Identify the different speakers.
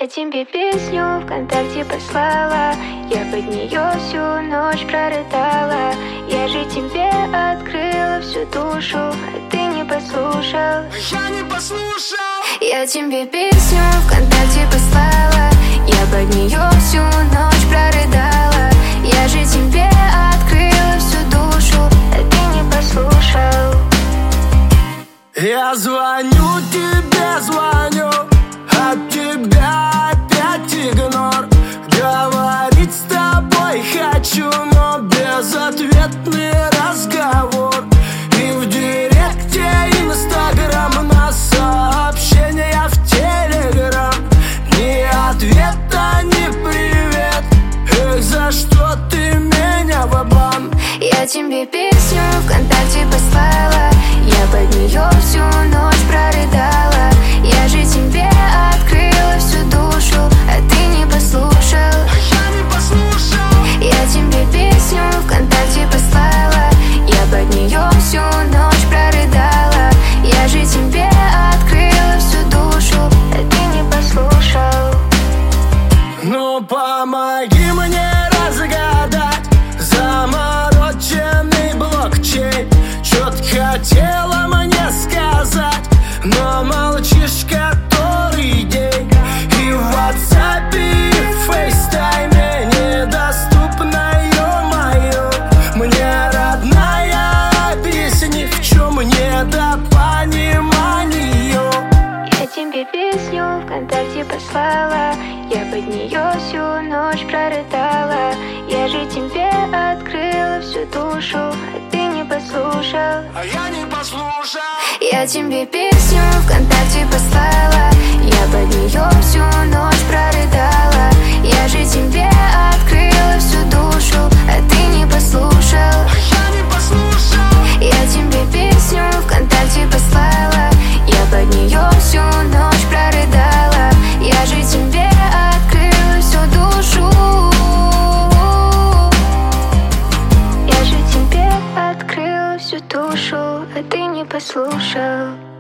Speaker 1: Я тебе песню ВКонтакте послала, я под нее всю ночь прорыдала. Я же тебе открыла всю душу, а ты не послушал.
Speaker 2: Я не послушал.
Speaker 1: Я тебе песню ВКонтакте послала, я под нее всю ночь прорыдала. Я же тебе открыла всю душу, а ты не послушал.
Speaker 2: Я звоню тебе, звоню, от тебя опять игнор. Говорить с тобой хочу, но безответный разговор. И в директе Инстаграм, на сообщения в Телеграм. Ни ответа, ни привет. Эх, за что ты меня в обман?
Speaker 1: Я тебе песню ВКонтакте послала, я под нее всю ночь прорыдала. Я же тебе открыла всю душу, а ты не послушал.
Speaker 2: Я не послушал.
Speaker 1: Я тебе песню ВКонтакте послала, я под нее всю ночь прорыдала. Я же тебе открыла всю душу, а ты не послушал.
Speaker 2: Ну помоги мне разгадать замороченный блокчейн. Чё-то хотела мне сказать, но молчишь который день. И в WhatsApp, и в FaceTime недоступна, ё-моё. Мне, родная, объясни, в чём недопонимание.
Speaker 1: Я тебе песню ВКонтакте послала, я под нее всю ночь прорыдала. Я же тебе открыла всю душу, а ты не послушал.
Speaker 2: А я не послушал.
Speaker 1: Я тебе песню ВКонтакте послала, я под нее всю ночь прорыдала. Я же тебе открыла всю душу, а ты не послушал.
Speaker 2: Я не послушал.
Speaker 1: Я тебе песню ВКонтакте послала, я под нее всю ночь прорыдала. Я же тебе открыла всю душу. Я же тебе открыла всю душу, а ты не послушал.